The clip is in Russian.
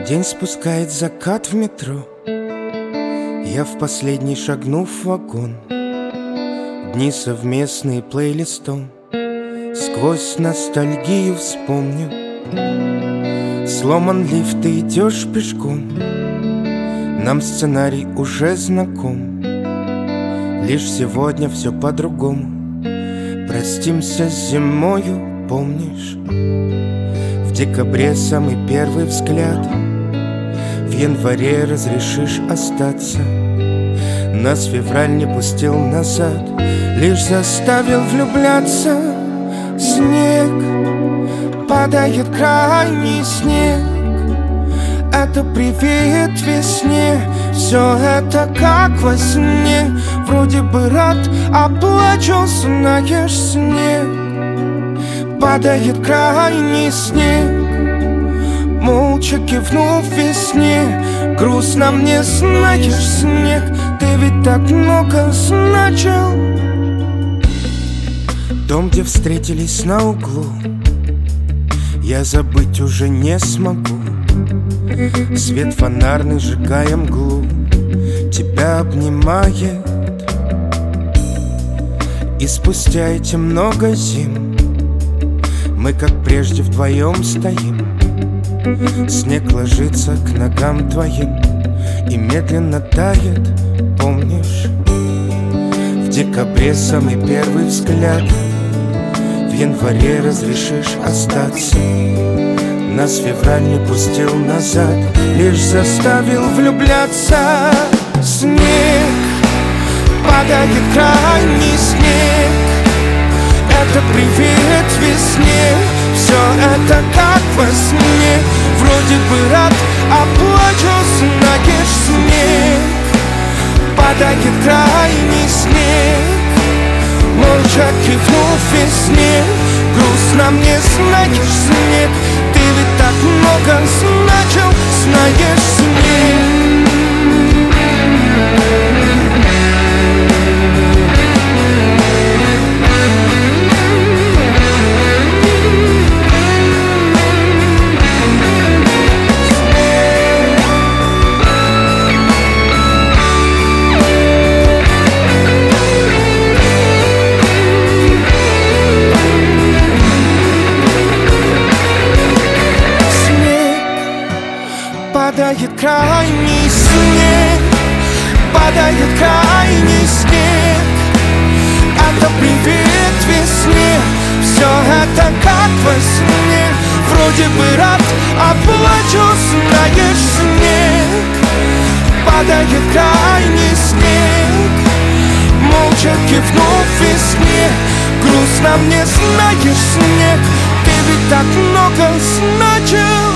День спускает закат в метро. Я в последний шагнув в вагон. Дни совместные плейлистом. Сквозь ностальгию вспомню. Сломан лифт, ты идешь пешком. Нам сценарий уже знаком. Лишь сегодня все по-другому. Простимся с зимою, помнишь? В декабре самый первый взгляд. В январе разрешишь остаться. Нас февраль не пустил назад, лишь заставил влюбляться. Снег, падает крайний снег. Это привет весне. Все это как во сне. Вроде бы рад, а плачу, знаешь, снег. Падает крайний снег. Молча кивнув весне. Грустно мне, знаешь, снег. Ты ведь так много значил. Дом, где встретились на углу, я забыть уже не смогу. Свет фонарный, сжигая мглу, тебя обнимает. И спустя эти много зим мы, как прежде, вдвоем стоим. Снег ложится к ногам твоим и медленно тает, помнишь? В декабре самый первый взгляд. В январе разрешишь остаться. Нас февраль не пустил назад, лишь заставил влюбляться. Снег, падает крайний снег. Это привет весне. Все это как во сне. Вроде бы рад, а плачу, знаешь, снег. Падает крайний снег. Молча кивнув весне. Грустно мне, знаешь, снег. Ты ведь так много значил, знаешь, снег. Падает крайний снег. Падает крайний снег. Это привет весне. Все это как во сне. Вроде бы рад, а плачу, знаешь, снег. Падает крайний снег. Молча кивнув весне. Грустно мне, знаешь, снег. Ты ведь так много значил.